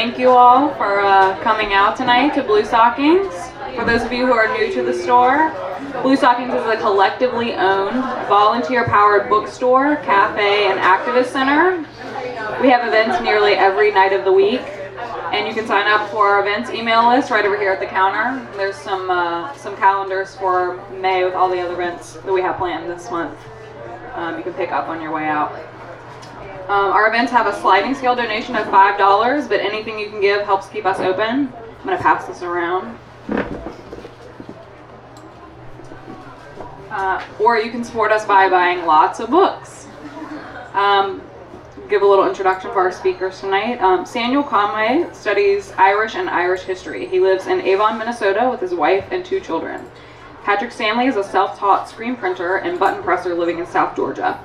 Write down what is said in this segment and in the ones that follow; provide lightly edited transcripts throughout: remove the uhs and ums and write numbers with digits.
thank you all for coming out tonight to Blue Stockings. For those of you who are new to the store, Blue Stockings is a collectively owned, volunteer-powered bookstore, cafe, and activist center. We have events nearly every night of the week, and you can sign up for our events email list right over here at the counter. There's some calendars for May with all the other events that we have planned this month. You can pick up on your way out. Our events have a sliding scale donation of $5, but anything you can give helps keep us open. I'm going to pass this around. Or you can support us by buying lots of books. Give a little introduction for our speakers tonight. Samuel Conway studies Irish and Irish history. He lives in Avon, Minnesota with his wife and 2 children. Patrick Stanley is a self-taught screen printer and button presser living in South Georgia.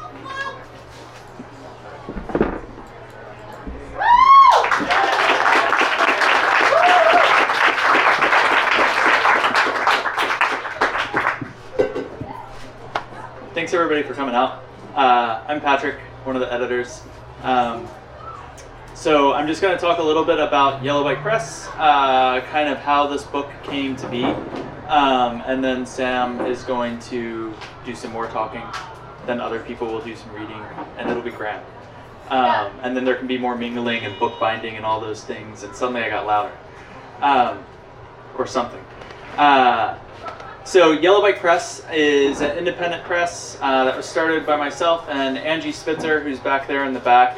Thanks everybody for coming out. I'm Patrick, one of the editors. So I'm just going to talk a little bit about Yellow Bike Press, kind of how this book came to be, and then Sam is going to do some more talking, then other people will do some reading, and it'll be grand. And then there can be more mingling and bookbinding and all those things, and suddenly I got louder, or something. So Yellow Bike Press is an independent press that was started by myself and Angie Spitzer, who's back there in the back.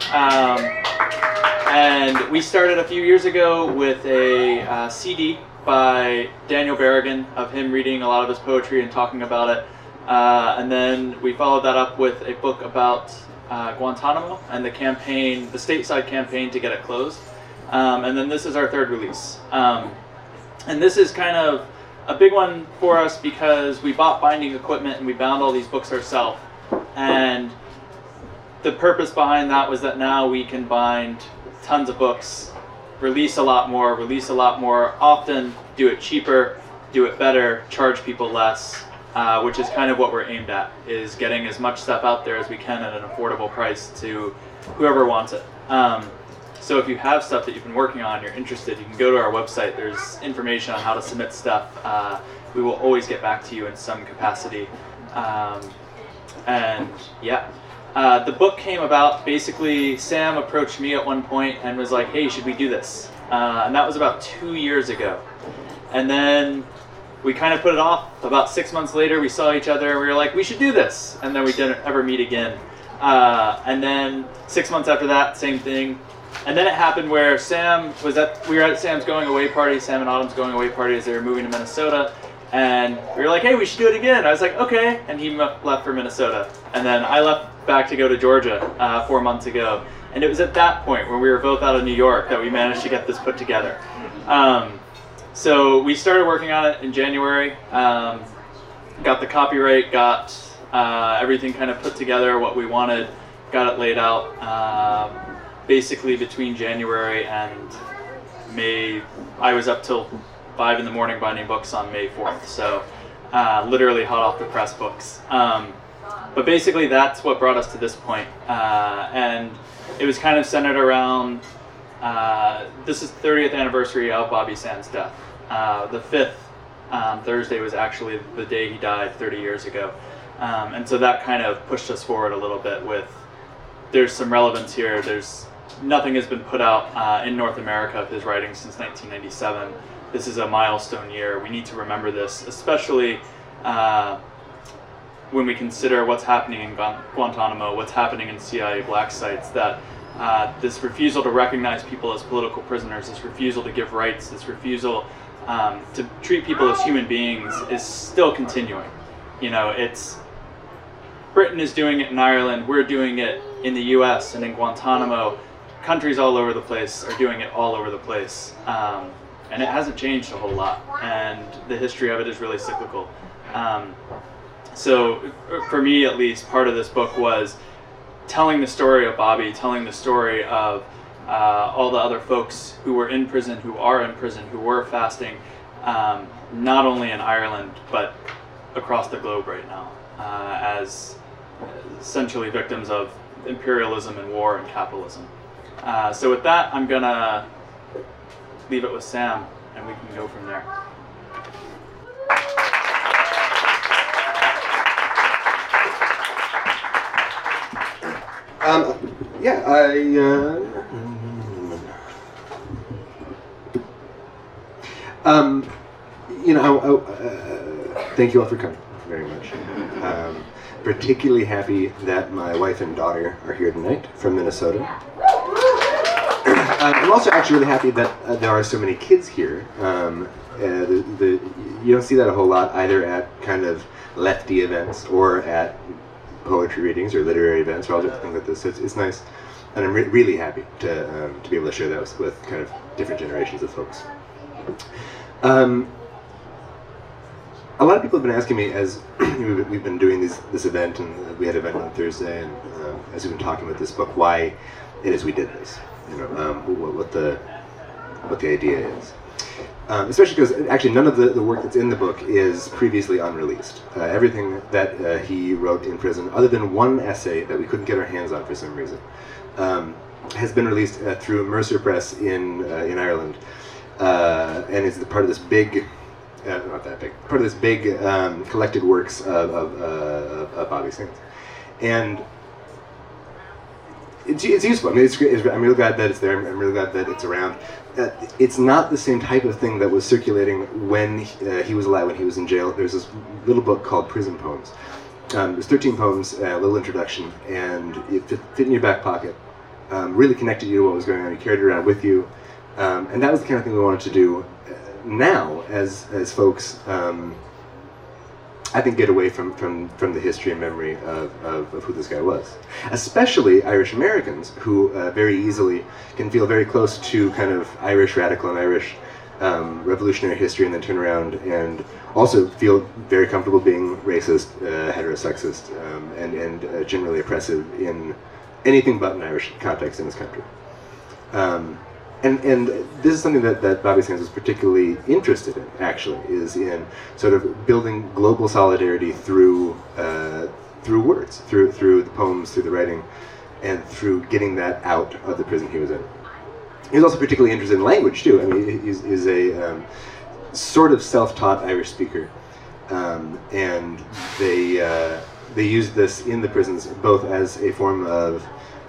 And we started a few years ago with a CD by Daniel Berrigan of him reading a lot of his poetry and talking about it. And then we followed that up with a book about Guantanamo and the campaign, the stateside campaign to get it closed. And then this is our 3rd release. And this is kind of a big one for us because we bought binding equipment and we bound all these books ourselves. And the purpose behind that was that now we can bind tons of books, release a lot more often, do it cheaper, do it better, charge people less, which is kind of what we're aimed at, is getting as much stuff out there as we can at an affordable price to whoever wants it. So if you have stuff that you've been working on, you're interested, you can go to our website. There's information on how to submit stuff. We will always get back to you in some capacity. And yeah, the book came about, basically Sam approached me at one point and was like, hey, should we do this? And that was about 2 years ago. And then we kind of put it off. About 6 months later, we saw each other and we were like, we should do this. And then we didn't ever meet again. And then 6 months after that, same thing. And then it happened where we were at Sam's going away party, Sam and Autumn's going away party as they were moving to Minnesota. And we were like, hey, we should do it again. I was like, okay. And he left for Minnesota. And then I left back to go to Georgia 4 months ago. And it was at that point when we were both out of New York that we managed to get this put together. So we started working on it in January, got the copyright, got everything kind of put together, what we wanted, got it laid out. Basically between January and May, I was up till 5 in the morning binding books on May 4th, so literally hot off the press books. But basically that's what brought us to this point. And it was kind of centered around, this is the 30th anniversary of Bobby Sands' death. The 5th, Thursday, was actually the day he died 30 years ago. And so that kind of pushed us forward a little bit with, there's some relevance here. Nothing has been put out in North America of his writings since 1997. This is a milestone year. We need to remember this, especially when we consider what's happening in Guantanamo, what's happening in CIA black sites, that this refusal to recognize people as political prisoners, this refusal to give rights, this refusal to treat people as human beings is still continuing. You know, Britain is doing it in Ireland, we're doing it in the US and in Guantanamo. Countries all over the place are doing it all over the place. And it hasn't changed a whole lot. And the history of it is really cyclical. So for me, at least, part of this book was telling the story of Bobby, telling the story of all the other folks who were in prison, who are in prison, who were fasting, not only in Ireland, but across the globe right now, as essentially victims of imperialism and war and capitalism. So with that, I'm gonna leave it with Sam, and we can go from there. Thank you all for coming very much. Particularly happy that my wife and daughter are here tonight from Minnesota. I'm also actually really happy that there are so many kids here. You don't see that a whole lot either at kind of lefty events or at poetry readings or literary events or all different things like this. So it's nice, and I'm really happy to be able to share that with kind of different generations of folks. A lot of people have been asking me as we've been doing this event, and we had an event on Thursday, and as we've been talking about this book, why it is we did this. What the idea is. Especially because actually none of the work that's in the book is previously unreleased. Everything that he wrote in prison, other than one essay that we couldn't get our hands on for some reason, has been released through Mercer Press in Ireland, and is part of this big, not that big, part of this big collected works of Bobby Sands, and it's useful. I mean, it's great. I'm really glad that it's there. I'm really glad that it's around. It's not the same type of thing that was circulating when he was alive, when he was in jail. There's this little book called Prison Poems. There's 13 poems, a little introduction, and it fit in your back pocket. Really connected you to what was going on. You carried it around with you, and that was the kind of thing we wanted to do now as folks. I think get away from the history and memory of who this guy was. Especially Irish Americans, who very easily can feel very close to kind of Irish radical and Irish revolutionary history, and then turn around and also feel very comfortable being racist, heterosexist, and generally oppressive in anything but an Irish context in this country. And this is something that Bobby Sands was particularly interested in, actually, is in sort of building global solidarity through words, through the poems, through the writing, and through getting that out of the prison he was in. He was also particularly interested in language, too. I mean, he's a sort of self-taught Irish speaker, and they used this in the prisons both as a form of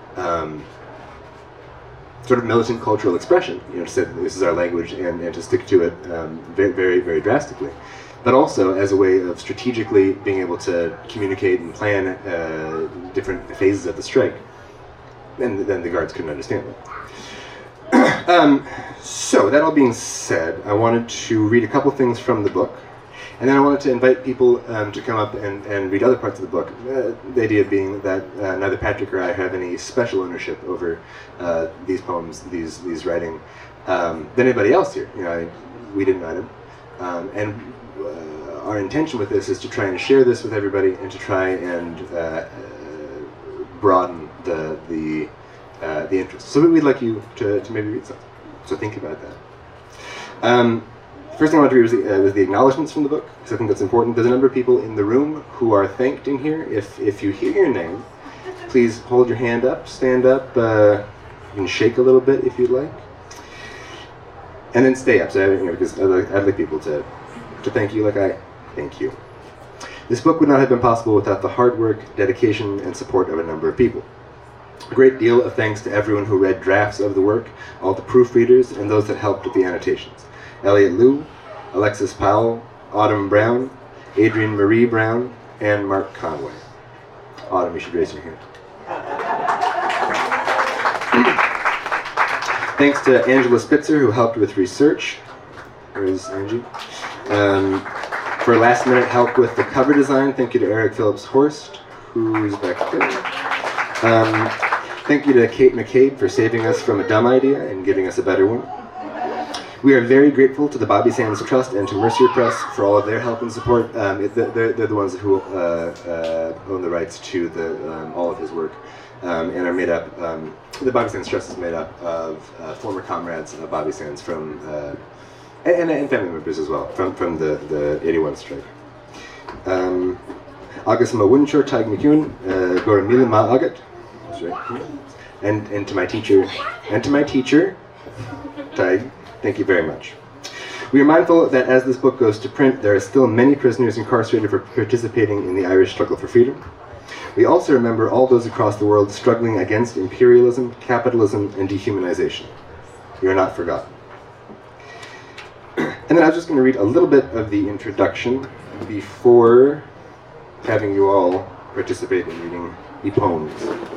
sort of militant cultural expression, to say this is our language and to stick to it very, very, very drastically, but also as a way of strategically being able to communicate and plan different phases of the strike. And then the guards couldn't understand that. So, that all being said, I wanted to read a couple things from the book, and then I wanted to invite people to come up and read other parts of the book. The idea being that neither Patrick or I have any special ownership over these poems, these writing, than anybody else here. We didn't write them, and our intention with this is to try and share this with everybody and to try and broaden the interest. So we'd like you to maybe read something. So think about that. First thing I want to read was the acknowledgements from the book, because I think that's important. There's a number of people in the room who are thanked in here. If you hear your name, please hold your hand up, stand up, you can shake a little bit if you'd like, and then stay up. So because I'd like people to thank you like I thank you. This book would not have been possible without the hard work, dedication, and support of a number of people. A great deal of thanks to everyone who read drafts of the work, all the proofreaders, and those that helped with the annotations. Elliot Liu, Alexis Powell, Autumn Brown, Adrienne Marie Brown, and Mark Conway. Autumn, you should raise your hand. Thanks to Angela Spitzer, who helped with research. Where's Angie? For last-minute help with the cover design, thank you to Eric Phillips Horst, who's back there. Thank you to Kate McCabe for saving us from a dumb idea and giving us a better one. We are very grateful to the Bobby Sands Trust and to Mercer Press for all of their help and support. They're the ones who own the rights to all of his work, and are made up. The Bobby Sands Trust is made up of former comrades of Bobby Sands from and family members as well from the 81 strike. Agus ma Winchor Tag McEwen, Gora Mila Ma Agat. and to my teacher, Tig, thank you very much. We are mindful that as this book goes to print, there are still many prisoners incarcerated for participating in the Irish struggle for freedom. We also remember all those across the world struggling against imperialism, capitalism, and dehumanization. You are not forgotten. And then I was just going to read a little bit of the introduction before having you all participate in reading the poems.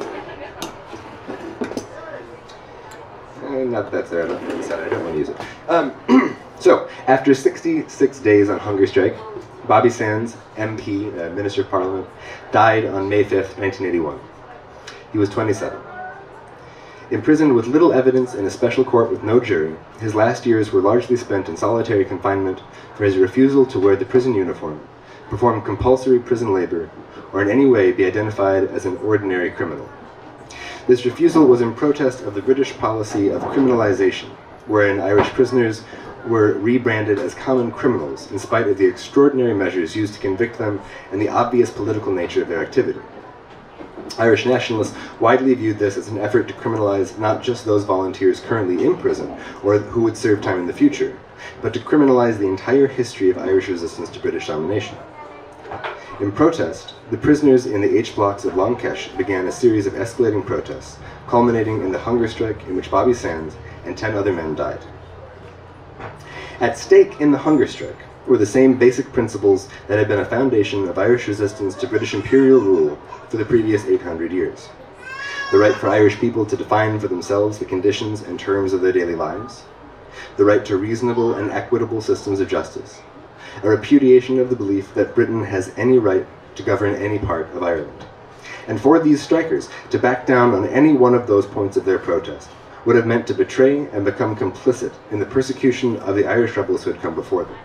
Not that that's there, I don't want to use it. So, after 66 days on hunger strike, Bobby Sands, MP, Minister of Parliament, died on May 5th, 1981. He was 27. Imprisoned with little evidence in a special court with no jury, his last years were largely spent in solitary confinement for his refusal to wear the prison uniform, perform compulsory prison labor, or in any way be identified as an ordinary criminal. This refusal was in protest of the British policy of criminalization, wherein Irish prisoners were rebranded as common criminals in spite of the extraordinary measures used to convict them and the obvious political nature of their activity. Irish nationalists widely viewed this as an effort to criminalize not just those volunteers currently in prison or who would serve time in the future, but to criminalize the entire history of Irish resistance to British domination. In protest, the prisoners in the H-blocks of Long Kesh began a series of escalating protests, culminating in the hunger strike in which Bobby Sands and 10 other men died. At stake in the hunger strike were the same basic principles that had been a foundation of Irish resistance to British imperial rule for the previous 800 years. The right for Irish people to define for themselves the conditions and terms of their daily lives, the right to reasonable and equitable systems of justice, a repudiation of the belief that Britain has any right to govern any part of Ireland. And for these strikers, to back down on any one of those points of their protest would have meant to betray and become complicit in the persecution of the Irish rebels who had come before them.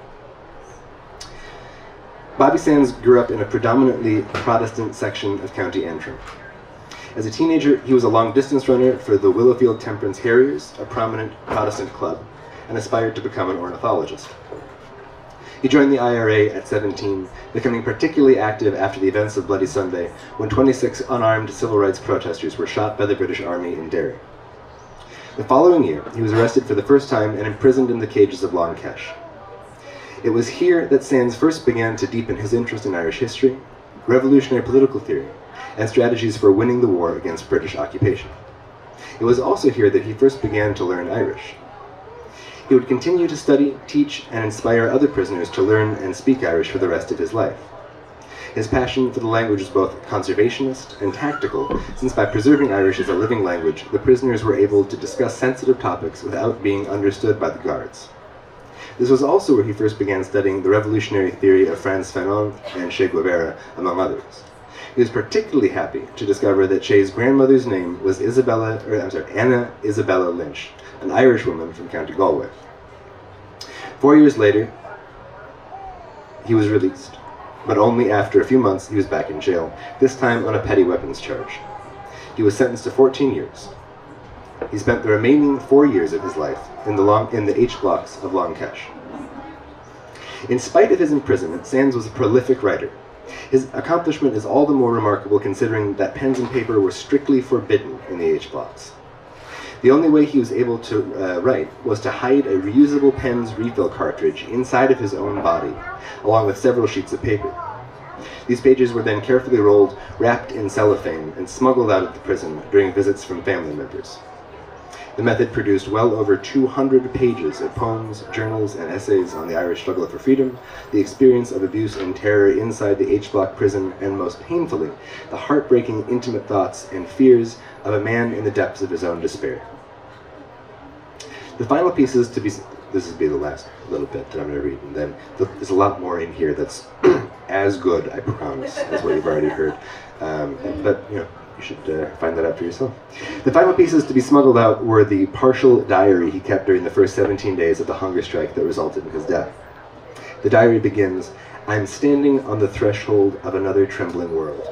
Bobby Sands grew up in a predominantly Protestant section of County Antrim. As a teenager, he was a long-distance runner for the Willowfield Temperance Harriers, a prominent Protestant club, and aspired to become an ornithologist. He joined the IRA at 17, becoming particularly active after the events of Bloody Sunday, when 26 unarmed civil rights protesters were shot by the British Army in Derry. The following year, he was arrested for the first time and imprisoned in the cages of Long Kesh. It was here that Sands first began to deepen his interest in Irish history, revolutionary political theory, and strategies for winning the war against British occupation. It was also here that he first began to learn Irish. He would continue to study, teach, and inspire other prisoners to learn and speak Irish for the rest of his life. His passion for the language was both conservationist and tactical, since by preserving Irish as a living language, the prisoners were able to discuss sensitive topics without being understood by the guards. This was also where he first began studying the revolutionary theory of Frantz Fanon and Che Guevara, among others. He was particularly happy to discover that Che's grandmother's name was Anna Isabella Lynch, an Irish woman from County Galway. 4 years later, he was released, but only after a few months he was back in jail, this time on a petty weapons charge. He was sentenced to 14 years. He spent the remaining 4 years of his life in the H-blocks of Long Kesh. In spite of his imprisonment, Sands was a prolific writer. His accomplishment is all the more remarkable considering that pens and paper were strictly forbidden in the H-blocks. The only way he was able to write was to hide a reusable pen's refill cartridge inside of his own body, along with several sheets of paper. These pages were then carefully rolled, wrapped in cellophane, and smuggled out of the prison during visits from family members. The method produced well over 200 pages of poems, journals, and essays on the Irish struggle for freedom, the experience of abuse and terror inside the H-block prison, and most painfully, the heartbreaking intimate thoughts and fears of a man in the depths of his own despair. The final pieces to be... This will be the last little bit that I'm going to read, and then there's a lot more in here that's as good, I promise, as what you've already heard. But, you should find that out for yourself. The final pieces to be smuggled out were the partial diary he kept during the first 17 days of the hunger strike that resulted in his death. The diary begins, "I'm standing on the threshold of another trembling world."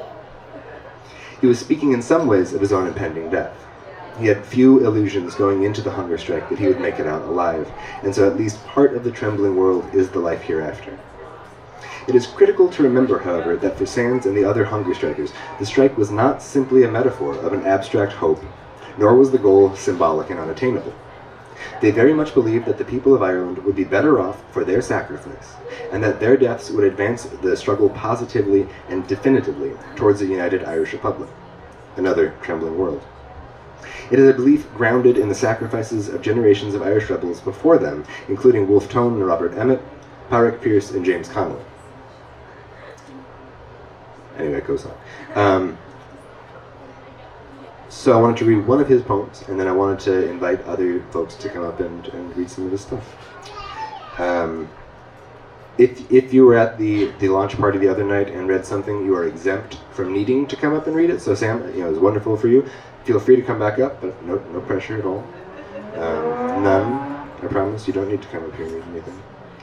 He was speaking in some ways of his own impending death. He had few illusions going into the hunger strike that he would make it out alive, and so at least part of the trembling world is the life hereafter. It is critical to remember, however, that for Sands and the other hunger strikers, the strike was not simply a metaphor of an abstract hope, nor was the goal symbolic and unattainable. They very much believed that the people of Ireland would be better off for their sacrifice, and that their deaths would advance the struggle positively and definitively towards a united Irish Republic, another trembling world. It is a belief grounded in the sacrifices of generations of Irish rebels before them, including Wolfe Tone and Robert Emmet, Pádraic Pearse and James Connolly. Anyway, it goes on. So I wanted to read one of his poems, and then I wanted to invite other folks to come up and read some of his stuff. If you were at the launch party the other night and read something, you are exempt from needing to come up and read it. So Sam, it was wonderful for you. Feel free to come back up, but no pressure at all. None. I promise you don't need to come up here and read anything.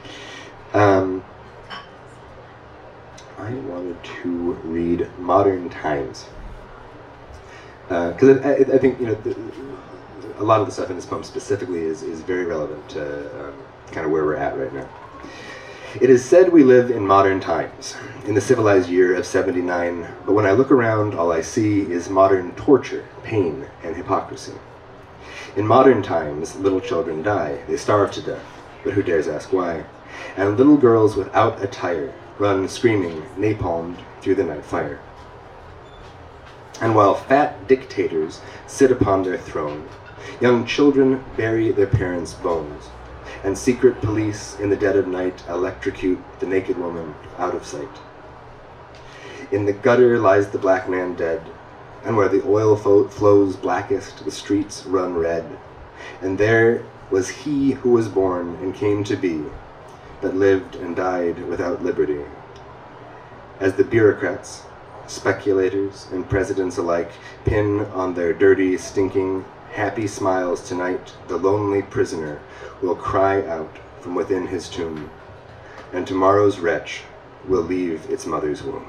I wanted to read Modern Times. Because I think a lot of the stuff in this poem specifically is very relevant to kind of where we're at right now. It is said we live in modern times, in the civilized year of 79, but when I look around, all I see is modern torture, pain, and hypocrisy. In modern times, little children die. They starve to death, but who dares ask why? And little girls without attire run screaming, napalmed through the night fire. And while fat dictators sit upon their throne, young children bury their parents' bones, and secret police in the dead of night electrocute the naked woman out of sight. In the gutter lies the black man dead, and where the oil flows blackest, the streets run red. And there was he who was born and came to be, but lived and died without liberty. As the bureaucrats, speculators, and presidents alike pin on their dirty, stinking, happy smiles tonight, the lonely prisoner will cry out from within his tomb, and tomorrow's wretch will leave its mother's womb.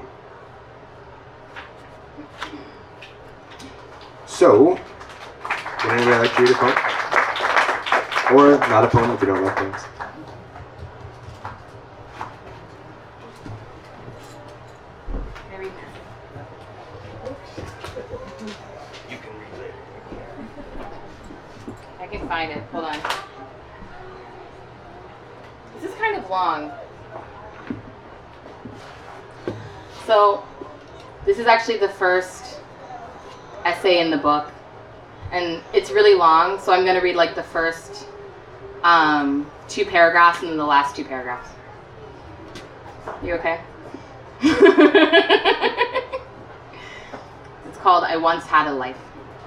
So, would anybody like to read a poem? Or not a poem if you don't like poems? You can read later. I can find it. Hold on. This is kind of long. So, this is actually the first essay in the book. And it's really long, so I'm going to read like the first 2 paragraphs and then the last 2 paragraphs. You okay? It's called I Once Had a Life.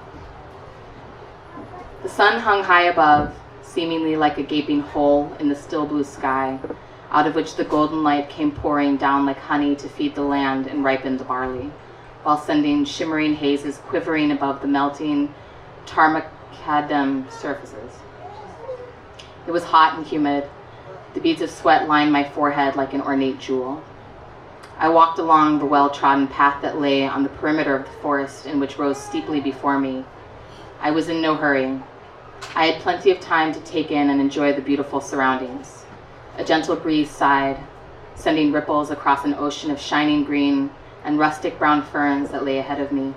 The sun hung high above, seemingly like a gaping hole in the still blue sky, out of which the golden light came pouring down like honey to feed the land and ripen the barley, while sending shimmering hazes quivering above the melting tarmacadam surfaces. It was hot and humid. The beads of sweat lined my forehead like an ornate jewel. I walked along the well-trodden path that lay on the perimeter of the forest and which rose steeply before me. I was in no hurry. I had plenty of time to take in and enjoy the beautiful surroundings. A gentle breeze sighed, sending ripples across an ocean of shining green and rustic brown ferns that lay ahead of me.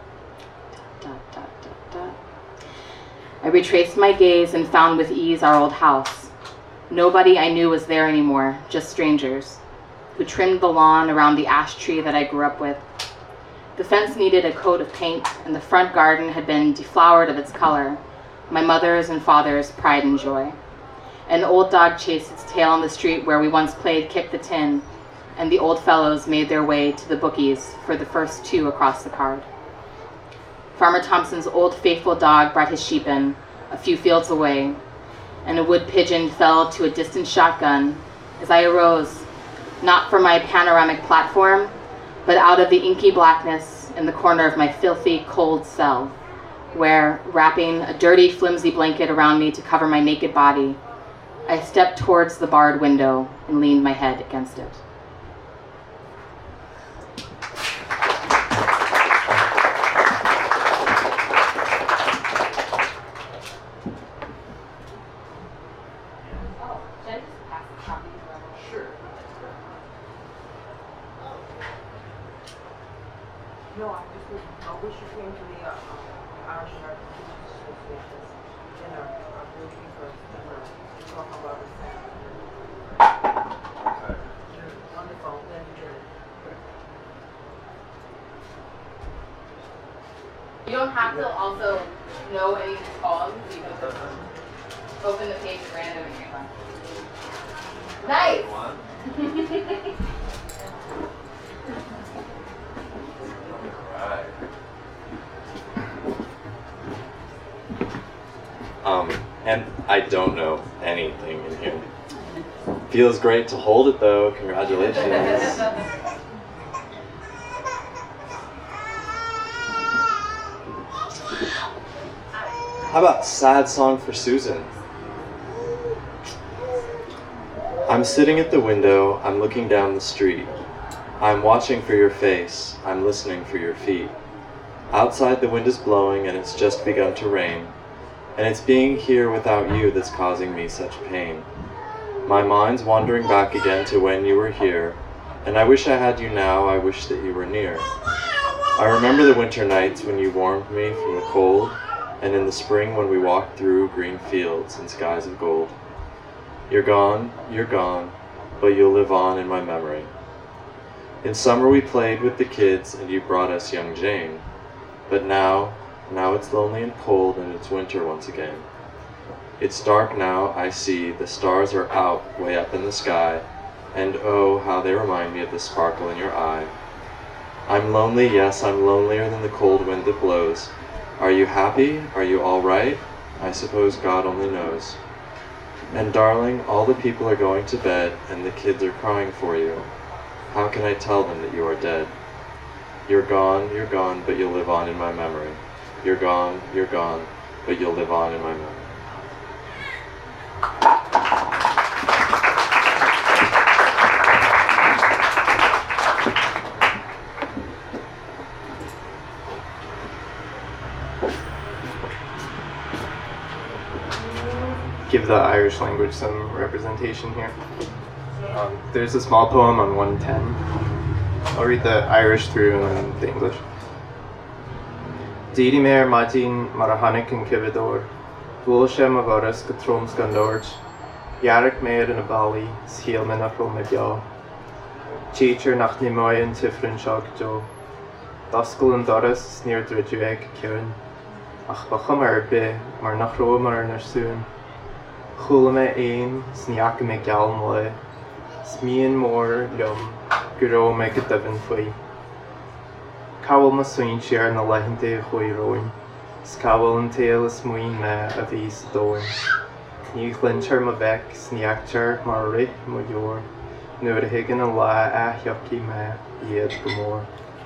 I retraced my gaze and found with ease our old house. Nobody I knew was there anymore, just strangers, who trimmed the lawn around the ash tree that I grew up with. The fence needed a coat of paint, and the front garden had been deflowered of its color, my mother's and father's pride and joy. An old dog chased its tail on the street where we once played kick the tin, and the old fellows made their way to the bookies for the first 2 across the card. Farmer Thompson's old faithful dog brought his sheep in, a few fields away, and a wood pigeon fell to a distant shotgun as I arose, not from my panoramic platform, but out of the inky blackness in the corner of my filthy, cold cell, where, wrapping a dirty, flimsy blanket around me to cover my naked body, I stepped towards the barred window and leaned my head against it. No, I wish you came to the Irish American Teachers Association's dinner. I'm looking for dinner to talk about the family. On the phone, then you You don't have to also know any of these columns. You can just open the page at random and you're fine. Nice! And I don't know anything in here. Feels great to hold it though. Congratulations. How about Sad Song for Susan? I'm sitting at the window, I'm looking down the street. I'm watching for your face, I'm listening for your feet. Outside the wind is blowing and it's just begun to rain. And it's being here without you that's causing me such pain. My mind's wandering back again to when you were here, and I wish I had you now, I wish that you were near. I remember the winter nights when you warmed me from the cold, and in the spring when we walked through green fields and skies of gold. You're gone, but you'll live on in my memory. In summer we played with the kids and you brought us young Jane, but now it's lonely and cold and it's winter once again. It's dark now, I see, the stars are out way up in the sky, and oh, how they remind me of the sparkle in your eye. I'm lonely, yes, I'm lonelier than the cold wind that blows. Are you happy? Are you all right? I suppose God only knows. And darling, all the people are going to bed and the kids are crying for you. How can I tell them that you are dead? You're gone, but you'll live on in my memory. You're gone, but you'll live on in my memory. Give the Irish language some representation here. There's a small poem on 110. I'll read the Irish through and then the English. Díri mér maidin mar a hanig an cibidor, bhfuil sem a bhoras go troms gan Lord, Jarek mér in a bali, schiel me nach rom me bia. Teacher nach ni moi an tifrin seag jo. Dascal an doras sneer dridju ag kieran. Ach bacham be, mar nach rom mar nar soon. Chula me ein, sniaca me galm le. Smian mór lum, guro me go divin fwy. Cawl ma swyn siar na lehinte chwy roin. Scawl an tail is mwyn me a vis doin. Ní glinchar ma vec, sniactar mar rit ma yor. Nuair a higgin a la a yucky me, yed gomor.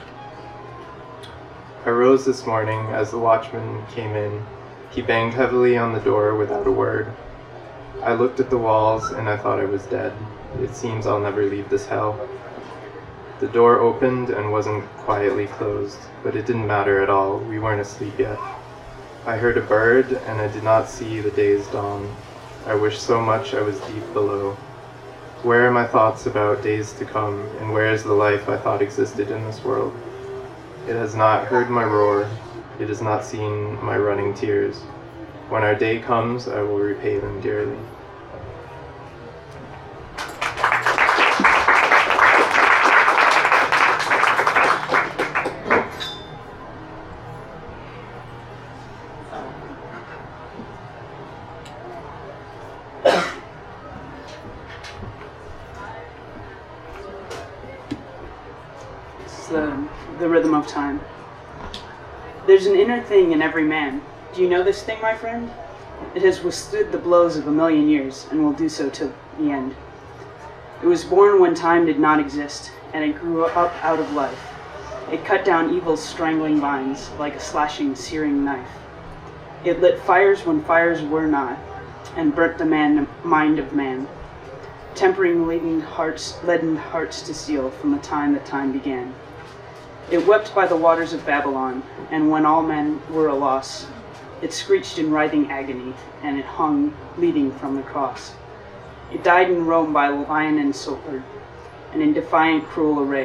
I rose this morning as the watchman came in. He banged heavily on the door without a word. I looked at the walls and I thought I was dead. It seems I'll never leave this hell. The door opened and wasn't quietly closed, but it didn't matter at all. We weren't asleep yet. I heard a bird and I did not see the day's dawn. I wish so much I was deep below. Where are my thoughts about days to come, and where is the life I thought existed in this world? It has not heard my roar. It has not seen my running tears. When our day comes, I will repay them dearly. The rhythm of time. There's an inner thing in every man. Do you know this thing, my friend? It has withstood the blows of 1,000,000 years and will do so till the end. It was born when time did not exist, and it grew up out of life. It cut down evil's strangling vines like a slashing, searing knife. It lit fires when fires were not, and burnt the mind of man, tempering leaden hearts to steel from the time that time began. It wept by the waters of Babylon, and when all men were a loss, it screeched in writhing agony, and it hung bleeding from the cross. It died in Rome by lion and sword, and in defiant cruel array,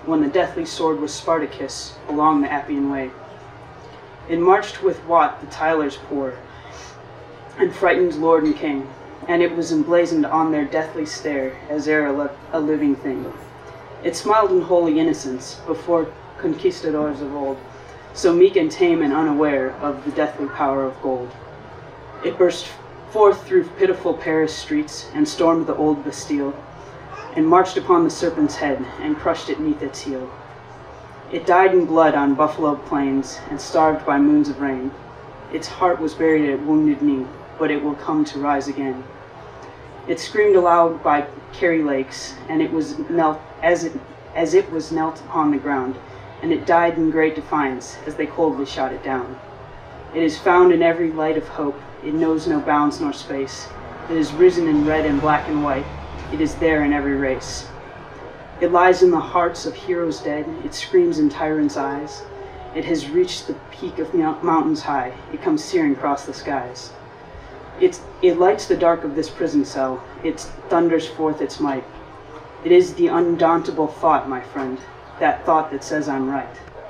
when the deathly sword was Spartacus along the Appian Way. It marched with Wat the tiler's poor, and frightened lord and king, and it was emblazoned on their deathly stare as e'er a living thing. It smiled in holy innocence before conquistadors of old, so meek and tame and unaware of the deathly power of gold. It burst forth through pitiful Paris streets and stormed the old Bastille, and marched upon the serpent's head and crushed it neath its heel. It died in blood on buffalo plains and starved by moons of rain. Its heart was buried at Wounded Knee, but it will come to rise again. It screamed aloud by Kerry Lakes, and it was knelt as it was knelt upon the ground, and it died in great defiance as they coldly shot it down. It is found in every light of hope. It knows no bounds nor space. It is risen in red and black and white. It is there in every race. It lies in the hearts of heroes dead. It screams in tyrants' eyes. It has reached the peak of mountains high. It comes searing across the skies. It lights the dark of this prison cell. It thunders forth its might. It is the undauntable thought, my friend, that thought that says I'm right.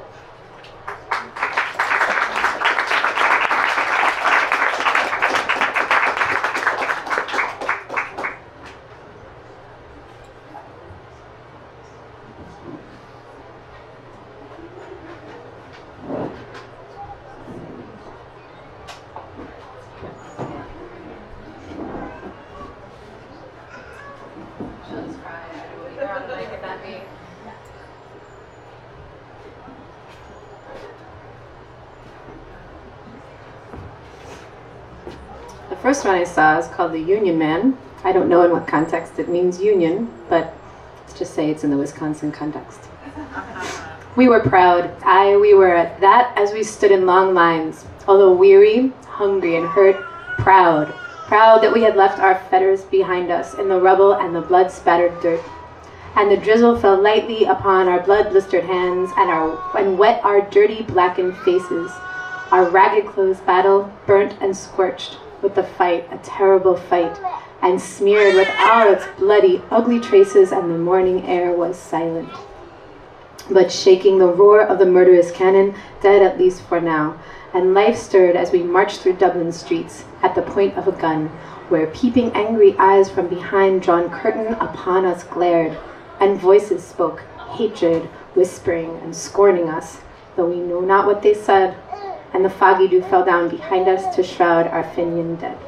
The first one I saw is called The Union Man. I don't know in what context it means union, but let's just say it's in the Wisconsin context. We were proud. We were at that as we stood in long lines, although weary, hungry, and hurt, proud. Proud that we had left our fetters behind us in the rubble and the blood-spattered dirt. And the drizzle fell lightly upon our blood-blistered hands and wet our dirty, blackened faces. Our ragged clothes battle, burnt and scorched, with the fight, a terrible fight, and smeared with all its bloody, ugly traces, and the morning air was silent. But shaking the roar of the murderous cannon, dead at least for now, and life stirred as we marched through Dublin streets at the point of a gun, where peeping angry eyes from behind drawn curtain upon us glared, and voices spoke, hatred, whispering and scorning us, though we knew not what they said, and the foggy dew fell down behind us to shroud our Fenian dead.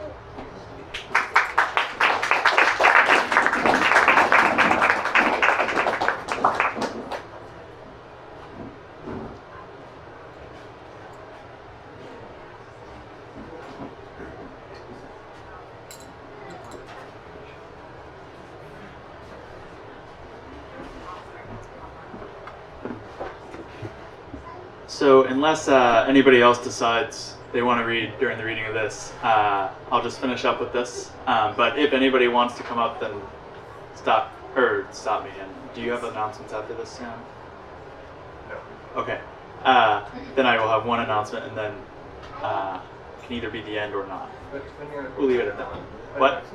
So unless anybody else decides they want to read during the reading of this, I'll just finish up with this. But if anybody wants to come up, then stop me. And do you have announcements after this, Sam? No. Okay. Then I will have one announcement, and then can either be the end or not. We'll leave it at that. What?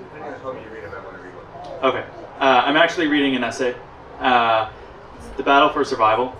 Okay. I'm actually reading an essay. The Battle for Survival.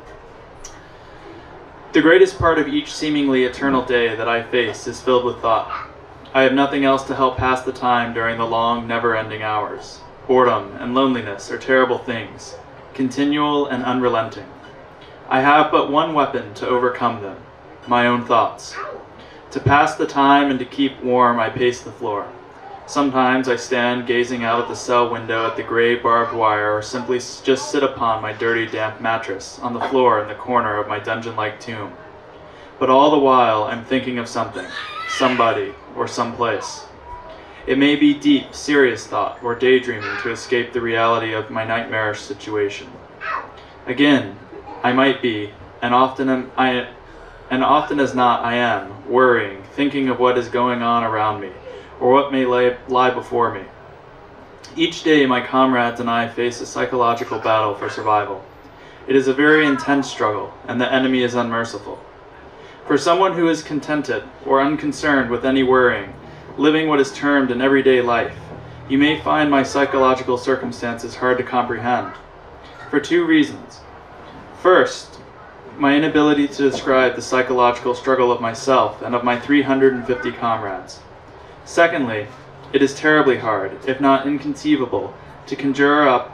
The greatest part of each seemingly eternal day that I face is filled with thought. I have nothing else to help pass the time during the long, never-ending hours. Boredom and loneliness are terrible things, continual and unrelenting. I have but one weapon to overcome them, my own thoughts. To pass the time and to keep warm, I pace the floor. Sometimes I stand gazing out at the cell window at the gray barbed wire, or simply just sit upon my dirty, damp mattress on the floor in the corner of my dungeon-like tomb. But all the while, I'm thinking of something, somebody, or someplace. It may be deep, serious thought, or daydreaming to escape the reality of my nightmarish situation. Again, I might be, and often as not I am, worrying, thinking of what is going on around me, or what may lie before me. Each day my comrades and I face a psychological battle for survival. It is a very intense struggle, and the enemy is unmerciful. For someone who is contented or unconcerned with any worrying, living what is termed an everyday life, you may find my psychological circumstances hard to comprehend. for two reasons. First, my inability to describe the psychological struggle of myself and of my 350 comrades. Secondly, it is terribly hard, if not inconceivable, to conjure up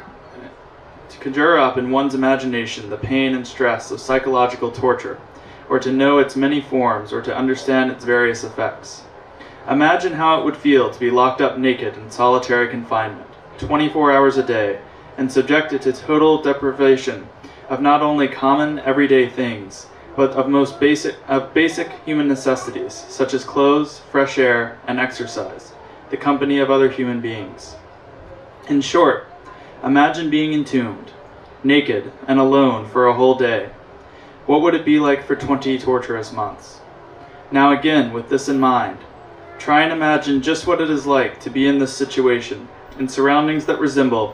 in one's imagination the pain and stress of psychological torture, or to know its many forms, or to understand its various effects. Imagine how it would feel to be locked up naked in solitary confinement, 24 hours a day, and subjected to total deprivation of not only common everyday things, but of basic human necessities, such as clothes, fresh air, and exercise, the company of other human beings. In short, imagine being entombed, naked and alone for a whole day. What would it be like for 20 torturous months? Now again, with this in mind, try and imagine just what it is like to be in this situation, in surroundings that resemble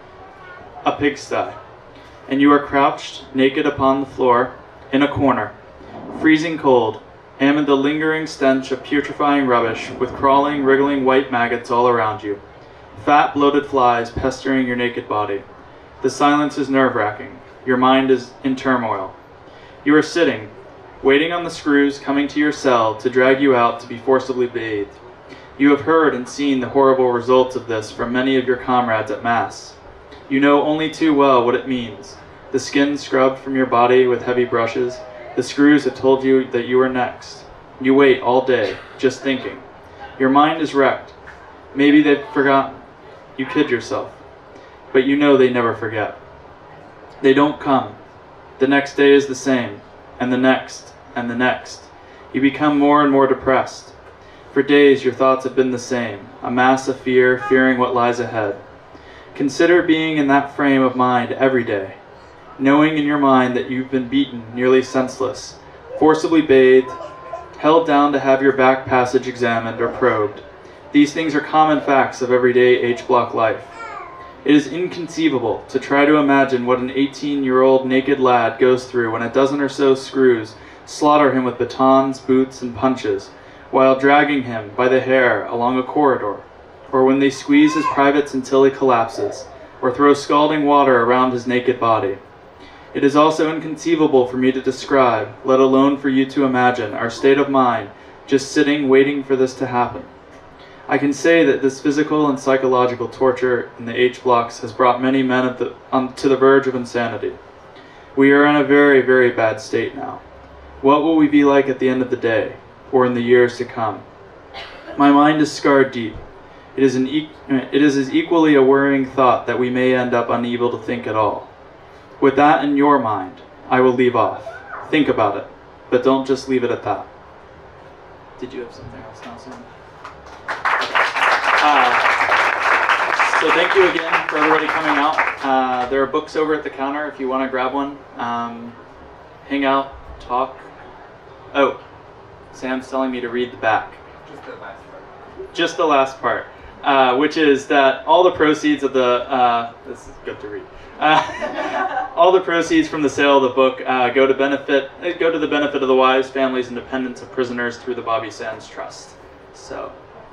a pigsty, and you are crouched, naked upon the floor, in a corner, freezing cold, amid the lingering stench of putrefying rubbish, with crawling, wriggling white maggots all around you, fat, bloated flies pestering your naked body. The silence is nerve-wracking. Your mind is in turmoil. You are sitting, waiting on the screws coming to your cell to drag you out to be forcibly bathed. You have heard and seen the horrible results of this from many of your comrades at Mass. You know only too well what it means. The skin scrubbed from your body with heavy brushes. The screws have told you that you are next. You wait all day, just thinking. Your mind is wrecked. Maybe they've forgotten. You kid yourself. But you know they never forget. They don't come. The next day is the same, and the next, and the next. You become more and more depressed. For days your thoughts have been the same, a mass of fear, fearing what lies ahead. Consider being in that frame of mind every day, knowing in your mind that you've been beaten nearly senseless, forcibly bathed, held down to have your back passage examined or probed. These things are common facts of everyday H-Block life. It is inconceivable to try to imagine what an 18-year-old naked lad goes through when a dozen or so screws slaughter him with batons, boots, and punches, while dragging him by the hair along a corridor, or when they squeeze his privates until he collapses, or throw scalding water around his naked body. It is also inconceivable for me to describe, let alone for you to imagine, our state of mind just sitting waiting for this to happen. I can say that this physical and psychological torture in the H-Blocks has brought many men to the verge of insanity. We are in a very, very bad state now. What will we be like at the end of the day, or in the years to come? My mind is scarred deep. It is as equally a worrying thought that we may end up unable to think at all. With that in your mind, I will leave off. Think about it, but don't just leave it at that. Did you have something else, Nelson? So thank you again for everybody coming out. There are books over at the counter if you want to grab one. Hang out, talk. Oh, Sam's telling me to read the back. Just the last part. Which is that all the proceeds of the, this is good to read. All the proceeds from the sale of the book go to the benefit of the wives, families, and dependents of prisoners through the Bobby Sands Trust. So,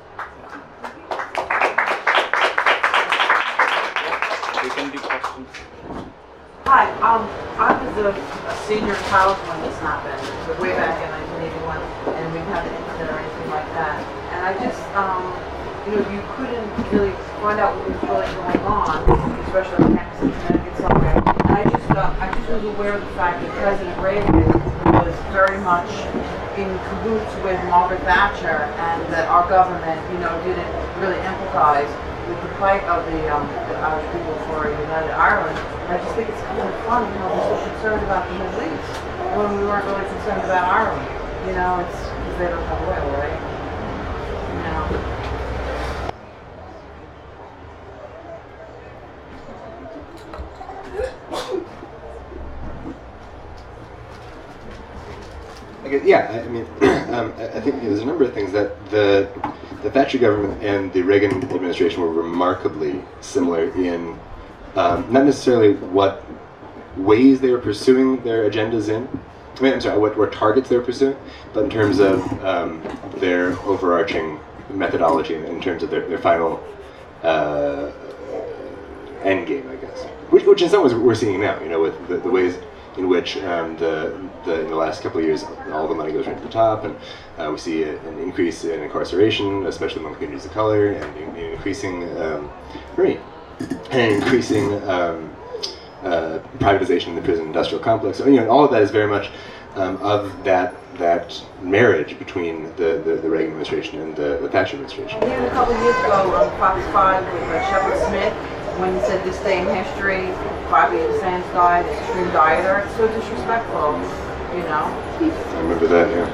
we can do questions. Hi, I was a senior college when this happened, way back in 1981, and we didn't have the internet or anything like that. And I just, you couldn't really find out what was really going on, especially on campus in Connecticut somewhere. And I just was aware of the fact that President Reagan was very much in cahoots with Margaret Thatcher, and that our government, didn't really empathize with the plight of the Irish people for a united Ireland. And I just think it's kind of funny how we're so concerned about the Middle East when we weren't really concerned about Ireland. It's because they don't have oil, right? I think there's a number of things that the Thatcher government and the Reagan administration were remarkably similar in not necessarily what ways they were pursuing their agendas in. What targets they were pursuing, but in terms of their overarching methodology, in terms of their final end game, I guess. Which in some ways we're seeing now, with the ways in which in the last couple of years all the money goes right to the top, and we see an increase in incarceration, especially among communities of color, and an increasing privatization in the prison industrial complex. So, all of that is very much of that marriage between the Reagan administration and the Thatcher administration. Even a couple of years ago on Fox 5 with Shepard Smith, when he said this day in history, Bobby Sands died, extreme dieter, it's so disrespectful, I remember that, yeah.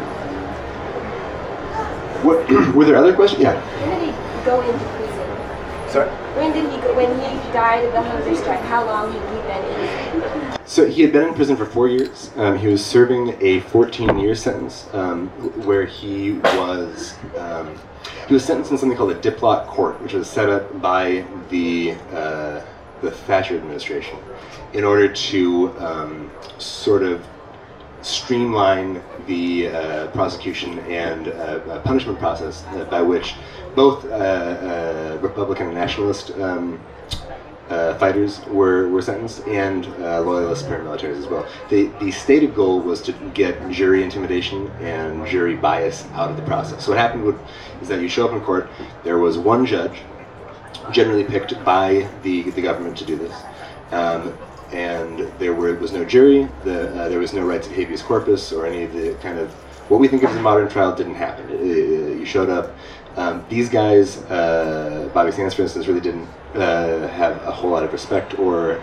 What, were there other questions? Yeah. When did he go into prison? Sorry? When he died of the hunger strike, how long had he been in? So he had been in prison for 4 years. He was serving a 14-year sentence where he was sentenced in something called a Diplot court, which was set up by the Thatcher administration in order to sort of streamline the prosecution and punishment process by which both Republican and nationalist fighters were sentenced, and loyalist paramilitaries as well. The stated goal was to get jury intimidation and jury bias out of the process. So what happened is that you show up in court, there was one judge, generally picked by the government to do this, and there was no jury, there was no rights of habeas corpus, or any of the kind of, what we think of as a modern trial didn't happen. You showed up. These guys, Bobby Sands, for instance, really didn't have a whole lot of respect, or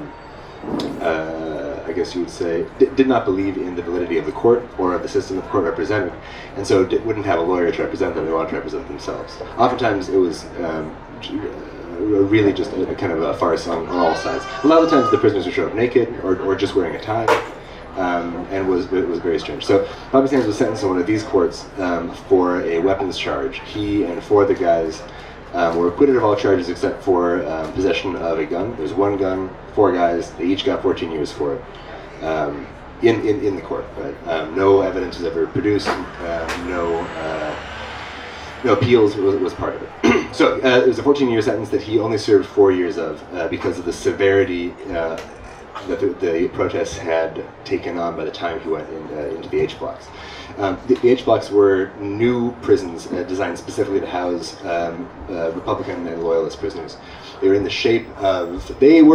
I guess you would say, did not believe in the validity of the court or of the system that the court represented, and so wouldn't have a lawyer to represent them. They wanted to represent themselves. Oftentimes, it was really just a kind of a farce on all sides. A lot of the times, the prisoners would show up naked or just wearing a tie. And it was very strange. So Bobby Sands was sentenced in one of these courts for a weapons charge. He and 4 other guys were acquitted of all charges except for possession of a gun. There's one gun, 4 guys. They each got 14 years for it in the court. Right? No evidence was ever produced. No appeals was part of it. So it was a 14-year sentence that he only served 4 years of because of the severity that the protests had taken on by the time he went into the H blocks. The H blocks were new prisons designed specifically to house Republican and Loyalist prisoners. They were in the shape of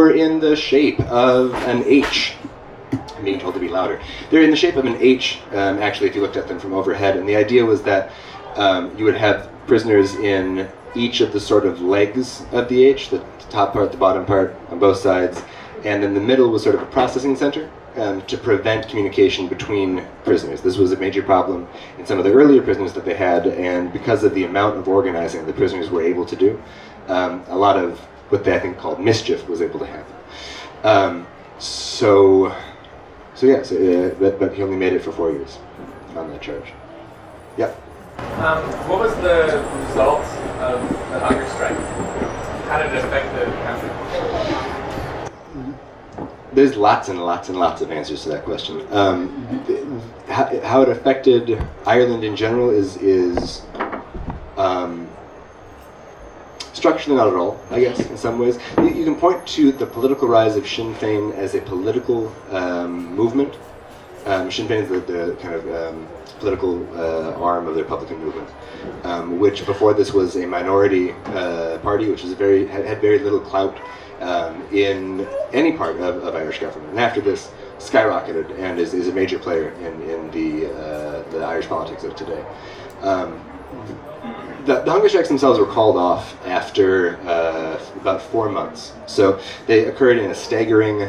an H. I'm being told to be louder. They're in the shape of an H, actually, if you looked at them from overhead. And the idea was that you would have prisoners in each of the sort of legs of the H, the top part, the bottom part, on both sides. And in the middle was sort of a processing center to prevent communication between prisoners. This was a major problem in some of the earlier prisons that they had, and because of the amount of organizing the prisoners were able to do, a lot of what they, I think, called mischief was able to happen. But he only made it for 4 years on that charge. Yeah. What was the result of the hunger strike? How did it affect the country? There's lots and lots and lots of answers to that question. How it affected Ireland in general is structurally not at all, I guess, in some ways. You can point to the political rise of Sinn Féin as a political movement. Sinn Féin is the kind of political arm of the Republican movement, which before this was a minority party, which had very little clout in any part of Irish government, and after this skyrocketed and is a major player in the Irish politics of today. The hunger strikes themselves were called off after about 4 months, so they occurred in a staggering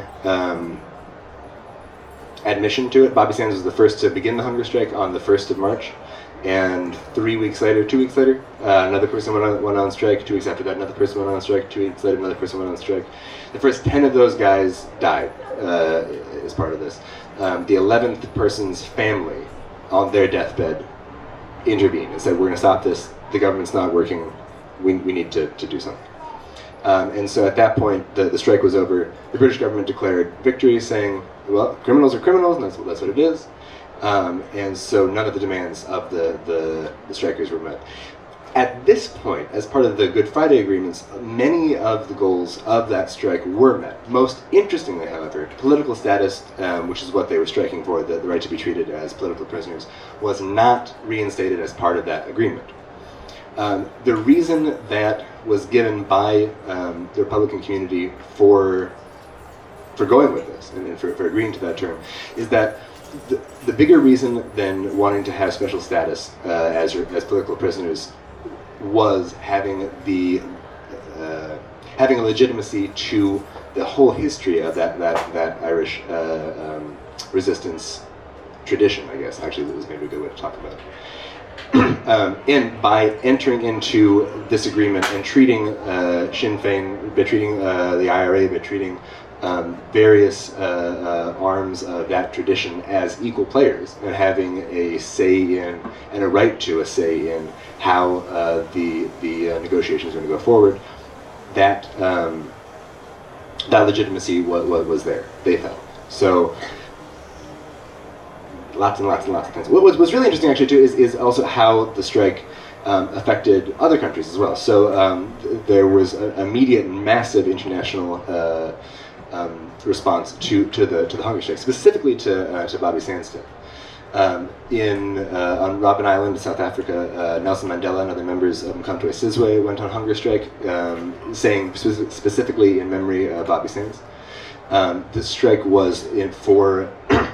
admission to it. Bobby Sands was the first to begin the hunger strike on the 1st of March. And 2 weeks later, another person went on strike. 2 weeks after that, another person went on strike. 2 weeks later, another person went on strike. The first 10 of those guys died as part of this. The 11th person's family, on their deathbed, intervened and said, "We're going to stop this. The government's not working. We need to do something." And so at that point, the strike was over. The British government declared victory, saying, "Well, criminals are criminals, and that's what it is." And so none of the demands of the strikers were met. At this point, as part of the Good Friday agreements, many of the goals of that strike were met. Most interestingly, however, political status, which is what they were striking for, the right to be treated as political prisoners, was not reinstated as part of that agreement. The reason that was given by the Republican community for going with this and for agreeing to that term is that the bigger reason than wanting to have special status as political prisoners was having having a legitimacy to the whole history of that Irish resistance tradition, I guess. Actually, that was maybe a good way to talk about it. And by entering into this agreement and treating Sinn Féin, by treating the IRA, by treating various arms of that tradition as equal players and having a say in and a right to a say in how the negotiations are going to go forward, that legitimacy was there, they felt. So lots and lots and lots of things. What's really interesting actually too is also how the strike affected other countries as well. So there was an immediate and massive international response to the hunger strike, specifically to Bobby Sands' death. On Robben Island in South Africa, Nelson Mandela and other members of Mkhonto Sizwe went on hunger strike, saying specifically in memory of Bobby Sands. The strike was for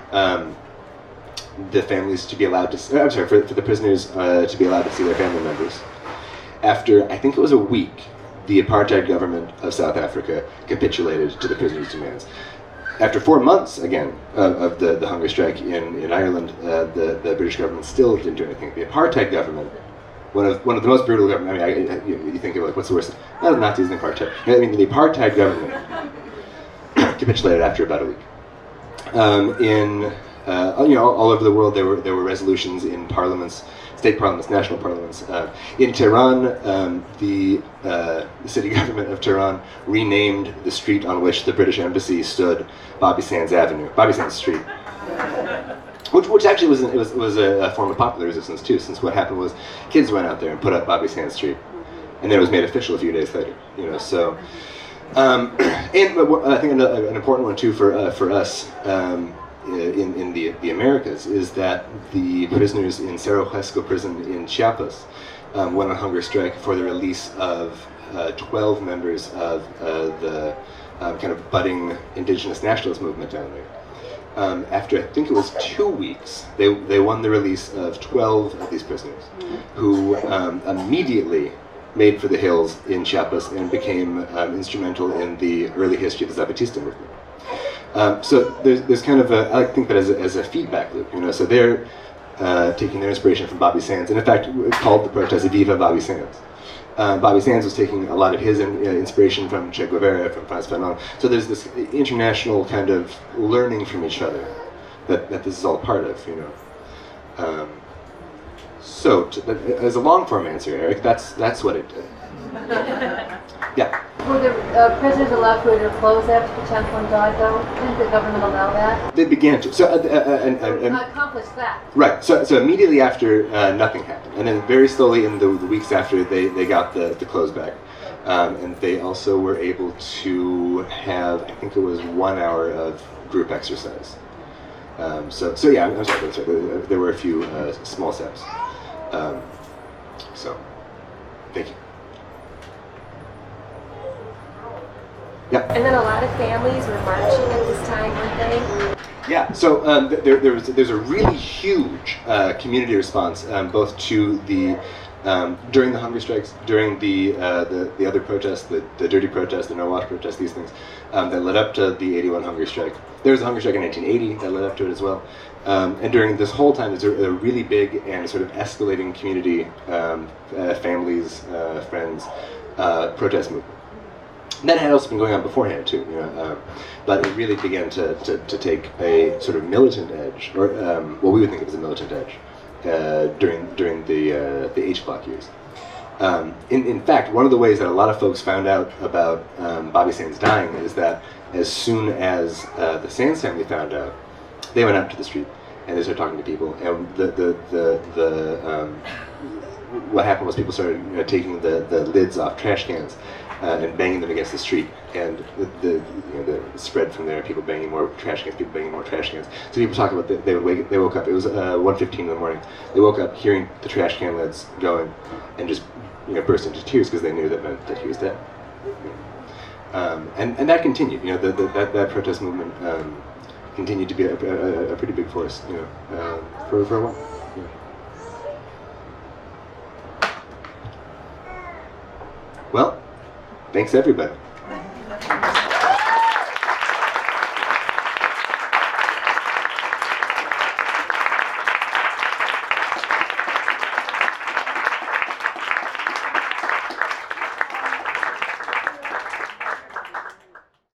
the families to be allowed to, for the prisoners to be allowed to see their family members. After, I think it was a week, the apartheid government of South Africa capitulated to the prisoners' demands. After 4 months, again, of the hunger strike in Ireland, the British government still didn't do anything. The apartheid government, one of the most brutal governments, I mean, you think of like, what's the worst? Not the Nazis and the apartheid. I mean, the apartheid government capitulated after about a week. All over the world, there were resolutions in parliaments, state parliaments, national parliaments. In Tehran, the city government of Tehran renamed the street on which the British embassy stood Bobby Sands Avenue, Bobby Sands Street, which actually was a form of popular resistance too. Since what happened was kids went out there and put up Bobby Sands Street, and then it was made official a few days later. So. And I think an important one too for us. In the Americas is that the prisoners in Cerro Huesco prison in Chiapas went on hunger strike for the release of 12 members of the kind of budding indigenous nationalist movement down there. After I think it was 2 weeks, they won the release of 12 of these prisoners who immediately made for the hills in Chiapas and became instrumental in the early history of the Zapatista movement. So there's kind of I like to think of it as a feedback loop, So they're taking their inspiration from Bobby Sands, and in fact called the protest Viva Bobby Sands. Bobby Sands was taking a lot of his inspiration from Che Guevara, from Frantz Fanon. So there's this international kind of learning from each other that this is all part of, So as a long form answer, Eric, that's what it did. Yeah. Were the prisoners allowed to either close after the 10th one died, though? Didn't the government allow that? They began to. So accomplish that. Right. So immediately after, nothing happened, and then very slowly in the weeks after, they got the clothes back, and they also were able to have, I think it was 1 hour of group exercise. So yeah, I'm sorry. There were a few small steps. So, thank you. Yeah. And then a lot of families were marching at this time, weren't they? Yeah. So there's a really huge community response, both to the during the hunger strikes, during the other protests, the dirty protests, the no wash protests, these things that led up to the '81 hunger strike. There was a hunger strike in 1980 that led up to it as well. And during this whole time, there's a really big and sort of escalating community, families, friends, protest movement. That had also been going on beforehand too, but it really began to take a sort of militant edge, or what we would think of as a militant edge, during the H Block years. In fact, one of the ways that a lot of folks found out about Bobby Sands dying is that as soon as the Sands family found out, they went out to the street and they started talking to people, and what happened was people started taking the lids off trash cans and banging them against the street, and the spread from there. People banging more trash cans, people banging more trash cans. So people talk about they woke up. It was 1:15 in the morning. They woke up hearing the trash can lids going, and just burst into tears because they knew that meant that he was dead. And that continued. That protest movement continued to be a pretty big force. For a while. Well, thanks everybody.